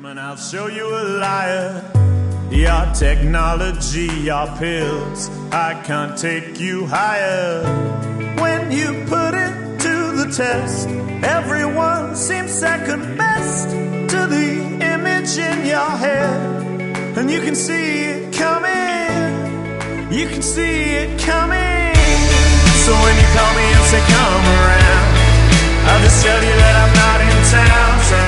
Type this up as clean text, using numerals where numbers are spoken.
And I'll show you a liar. Your technology, your pills, I can't take you higher. When you put it to the test, everyone seems second best to the image in your head. And you can see it coming, you can see it coming. So when you call me and say come around, I'll just tell you that I'm not in town. So